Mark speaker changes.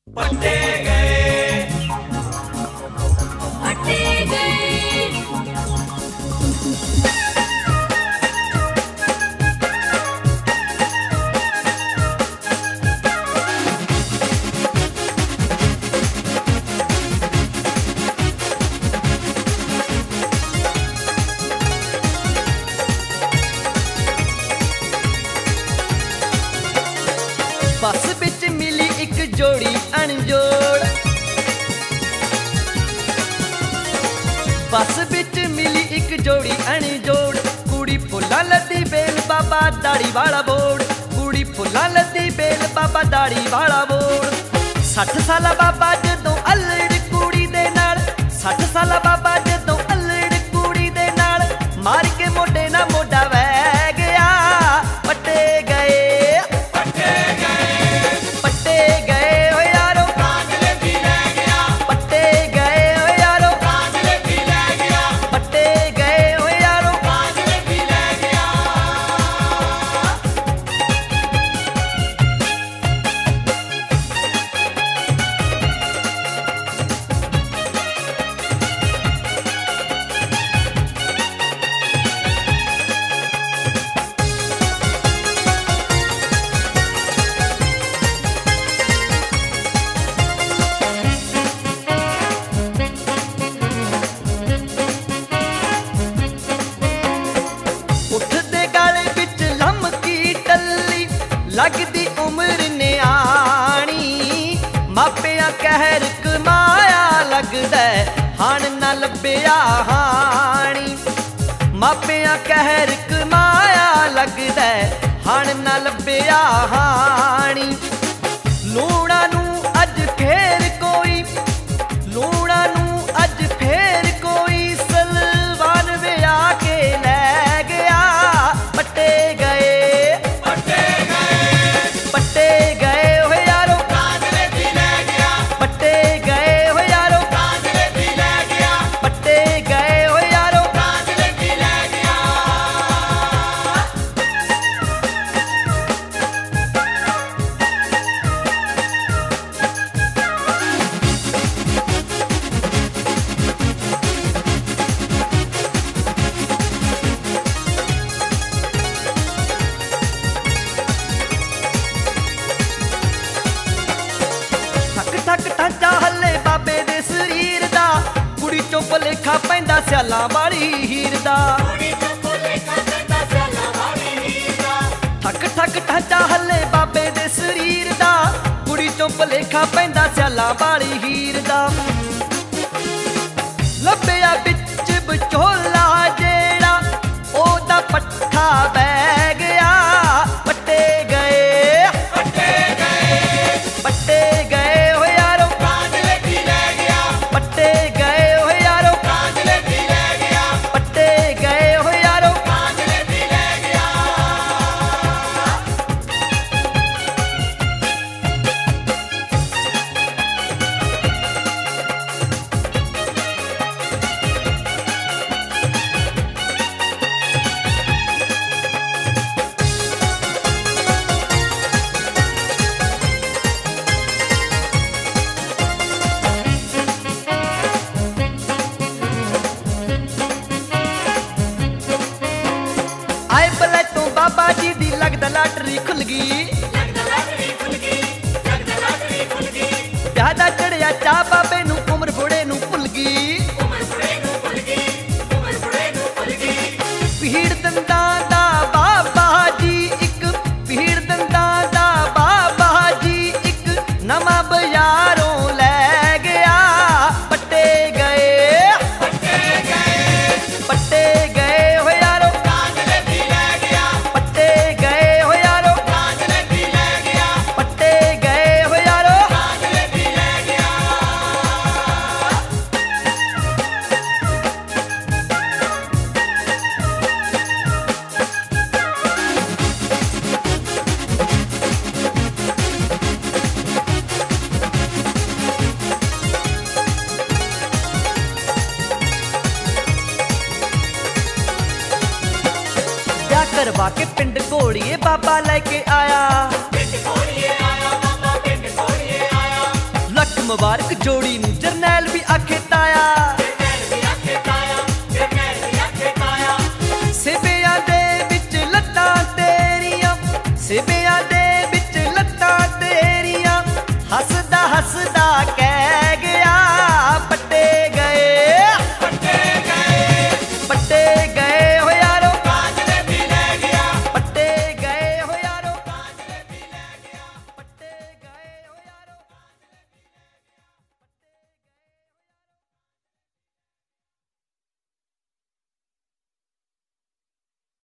Speaker 1: पट्टे गए,
Speaker 2: पट्टे गए।
Speaker 3: बस बिच मिली एक जोड़ी अनजोड़, बस बिच मिली एक जोड़ी अनजोड़। कुड़ी फुल्लां लद्दी बेल बाबा दाड़ी वाला बोड़, कुड़ी फुल्लां लद्दी बेल बाबा दाड़ी वाला बोड़। 60 साला बाबा जदों अल्लड़ कुड़ी दे नाल, 60 साला बाबा जदों अल्लड़ कुड़ी दे नाल, मार के मोढे ना मोढा वह गया। पट्टे गए,
Speaker 1: पट्टे गए,
Speaker 3: पट्टे गए ओ यारो,
Speaker 1: कांगले भी ले गया,
Speaker 3: पट्टे गए ओ यारो,
Speaker 1: कांगले भी ले गया,
Speaker 3: पट्टे गए ओ यारो।
Speaker 1: कांगले भी ले गया।
Speaker 3: उठदे गाले बिच लमकी टल्ली, लगदी उम्र न्याणी। मापिया कहर कमाया लगदा हाण ना लब्बिया हाणी। मापिया कहर कमाया लगदा हाण ना लब्बिया हाणी। लूणा नू अज फेर कोई, लूणा नू अज फेर कोई सलवान विया के लै गया। पट्टे गए,
Speaker 1: पट्टे गए,
Speaker 3: पट्टे गए हो यारो,
Speaker 1: कांगले भी ले गया,
Speaker 3: पट्टे गए हो यारो,
Speaker 1: कांगले भी ले गया,
Speaker 3: पट्टे गए हो यारो।
Speaker 1: कांगले भी ले गया।
Speaker 3: ठक ठक ढांचा हल्ले बाबे दे शरीर दा, कुड़ी चों भुलेखा पैंदा सियालां वाली हीर दा। ठक ठक ढांचा हल्ले बाबे दे शरीर दा, कुड़ी चों भुलेखा पैंदा सियालां वाली हीर दा। ਲੱਭਿਆ ਵਿੱਚ ਵਿਚੋਲਾ ਜਿਹੜਾ ਉਹਦਾ ਪੱਠਾ ਬਹਿ ਗਿਆ। ਪੱਟੇ ਗਏ,
Speaker 1: पट्टे गए,
Speaker 3: ਪੱਟੇ ਗਏ ਹੋ ਯਾਰੋ,
Speaker 1: कांगले भी ले गया,
Speaker 3: ਪੱਟੇ ਗਏ ਹੋ ਯਾਰੋ,
Speaker 1: कांगले भी ले गया,
Speaker 3: ਪੱਟੇ ਗਏ ਹੋ ਯਾਰੋ।
Speaker 1: कांगले भी ले गया।
Speaker 3: ਆਏ ਬਲੈਤੋਂ ਬਾਬਾ ਜੀ ਦੀ ਲੱਗਦਾ ਲਾਟਰੀ ਖੁੱਲ ਗਈ। ਵਿਆਹ ਦਾ ਚੜਿਆ ਚਾਹ ਬਾਬੇ ਨੂੰ, ਉਮਰ ਬੁੜੇ ਨੂੰ ਭੁੱਲ ਗਈ। ਭੀੜ ਦੰਦਾਂ ਦਾ ਬਾਬਾ ਜੀ ਇੱਕ, ਭੀੜ ਦੰਦਾਂ ਦਾ ਬਾਬਾ ਜੀ ਇੱਕ, ਨਵਾਂ ਬਾਜ਼ਾਰੋਂ ਲੈ ਗਿਆ। ਪੱਟੇ ਗਏ,
Speaker 1: पट्टे गए,
Speaker 3: ਪੱਟੇ ਗਏ ਹੋ ਯਾਰੋ,
Speaker 1: कांगले भी ले गया,
Speaker 3: ਪੱਟੇ ਗਏ ਹੋ ਯਾਰੋ,
Speaker 1: कांगले भी ले गया,
Speaker 3: ਪੱਟੇ ਗਏ ਹੋ ਯਾਰੋ।
Speaker 1: कांगले भी ले गया।
Speaker 3: ਵਿਆਹ ਕਰਵਾ ਕੇ ਪਿੰਡ ਘੋੜੀਏ ਬਾਬਾ ਲੈ ਕੇ ਆਇਆ। ਮੁਬਾਰਕ ਜੋੜੀ ਨੂੰ ਜਰਨੈਲ ਵੀ ਆਖੇ ਤਾਇਆ।